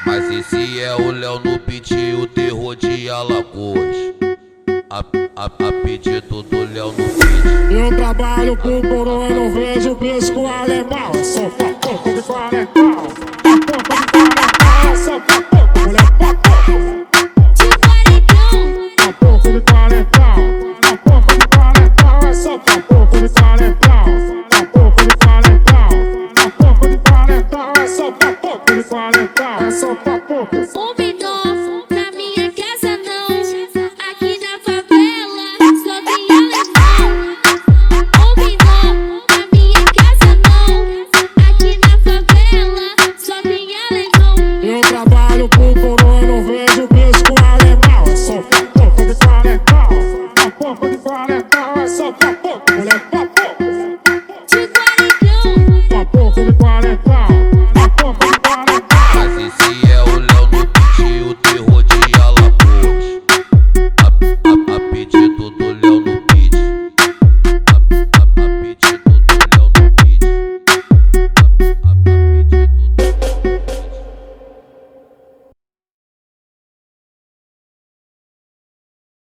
Mas esse é o Léo no beat, o terror de Alagoas. A pedido do Léo no beat. Eu trabalho com coroa e não vejo pisco alemão. Eu sou papoco de quarentão. Papoco de quarentão. Eu sou papoco, mulher papoco. Papoco de quarentão. Papoco de quarentão. Eu sou papoco de quarentão. Papoco de quarentão. Papoco de quarentão. Eu sou papoco de quarentão. Eu sou papoco.